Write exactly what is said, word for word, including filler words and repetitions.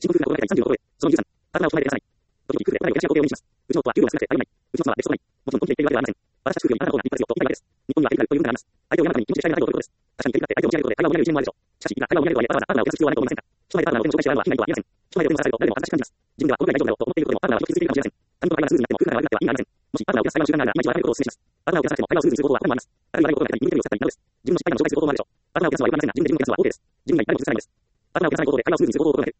深刻な心がけたいさんじゅうのところへ、そのにじゅうさん、パートナーを唱えてください。時に夫婦でお互いを私は行動を意味します。うちの夫は給料が少なくて頼りない。うちの妻は別荘がない。もちろん本気で言っているわけではありません。私たち夫婦よりパートナーの方が立派ですよと言いたいわけです。日本にはテクニカルという文化があります。相手を見るために気持ちでしたいな態度を取ることです。確かにテクニカルって相手を持ち上げることで会話を盛り上げる一面もあるでしょう。しかし、いくら会話を盛り上げるとはいえ、わざわざパートナーを増やす必要はないと思いませんか。人前でパートナーを手の紹介してもらうのは被害とは言えません。人前でお手の支えると誰でも恥ずかしく感じます。自分ではこのくらい大丈夫だろうと思っていることでもパートナーは気を傷つけるかもしれません。他人と会話がスムーズになっても夫婦が悪くなっては意味がありません。もしパートナーを増やす会話の習慣があれば、今一度分かることをお勧めします。パートナーを増やさなくても会話をスムーズにする方法は他にもあります。あるいは誰のことがないに向けるを使ったりなどです。自分の失敗談を紹介する方法もあるでしょう。パートナーを増やすのは良くありませんが、自分で自分を増やすのは OK です。自分が言いたいことを続けたらいいんです。パートナーを増やさないことで会話をスムーズにする方法を心がけて